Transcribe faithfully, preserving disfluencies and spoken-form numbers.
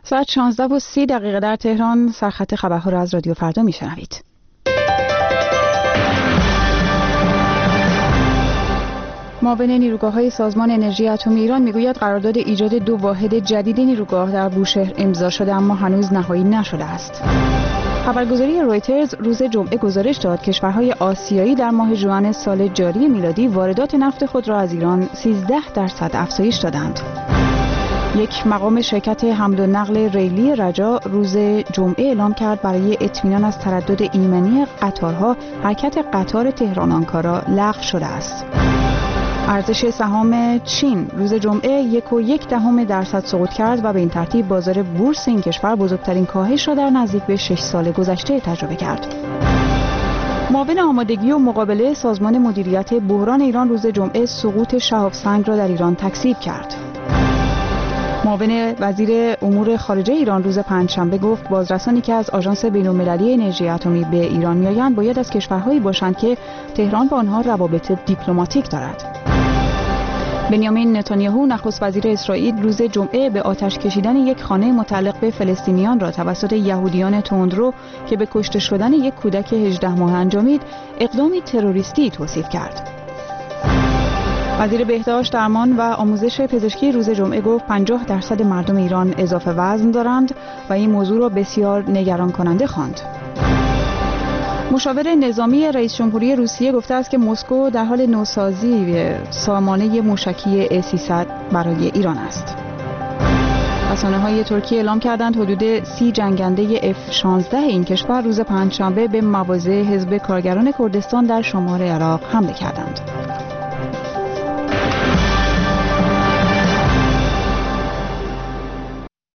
ساعت شانزده و سی دقیقه در تهران. سرخط خبرها را از رادیو فردا میشنوید. معاون نیروگاه‌های سازمان انرژی اتمی ایران میگوید قرارداد ایجاد دو واحد جدید نیروگاه در بوشهر امضا شده اما هنوز نهایی نشده است. خبرگزاری رویترز روز جمعه گزارش داد کشورهای آسیایی در ماه ژوئن سال جاری میلادی واردات نفت خود را از ایران سیزده درصد افزایش دادند. یک مقام شرکت حمل و نقل ریلی رجا روز جمعه اعلام کرد برای اطمینان از تردد ایمنی قطارها حرکت قطار تهران آنکارا لغو شده است. ارزش سهام چین روز جمعه یک و یک دهم درصد سقوط کرد و به این ترتیب بازار بورس این کشور بزرگترین کاهش را در نزدیک به شش سال گذشته تجربه کرد. معاون آمادگی و مقابله سازمان مدیریت بحران ایران روز جمعه سقوط شهاب سنگ را در ایران تکذیب کرد. معاون وزیر امور خارجه ایران روز پنجشنبه گفت بازرسانی که از آژانس بین‌المللی انرژی اتمی به ایران میآیند باید از کشورهایی باشند که تهران با آنها روابط دیپلماتیک دارد. بنیامین نتانیاهو نخست وزیر اسرائیل روز جمعه به آتش کشیدن یک خانه متعلق به فلسطینیان را توسط یهودیان تندرو که به کشته شدن یک کودک هجده ماهه انجامید اقدامی تروریستی توصیف کرد. وزیر بهداشت، درمان و آموزش پزشکی روز جمعه گفت پنجاه درصد مردم ایران اضافه وزن دارند و این موضوع را بسیار نگران کننده خواند. مشاور نظامی رئیس جمهوری روسیه گفته است که مسکو در حال نوسازی سامانه موشکی ای سیصد برای ایران است. رسانه‌های ترکیه اعلام کردند حدود سی جنگنده اف شانزده این کشور روز پنجشنبه به مواضع حزب کارگران کردستان در شمال عراق حمله کردند.